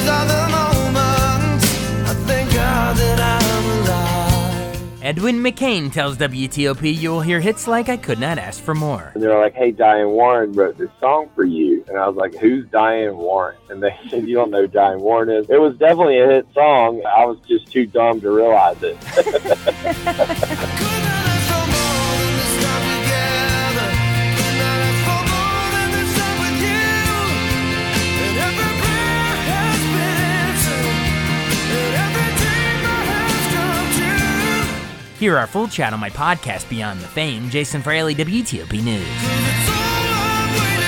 These are the moments I thank God that I'm alive. Edwin McCain tells WTOP you will hear hits like I Could Not Ask for More. And they're like, hey, Diane Warren wrote this song for you. And I was like, who's Diane Warren? And they said, you don't know who Diane Warren is. It was definitely a hit song. I was just too dumb to realize it. Hear our full chat on my podcast, Beyond the Fame. Jason Fraley, WTOP News. It's all I'm waiting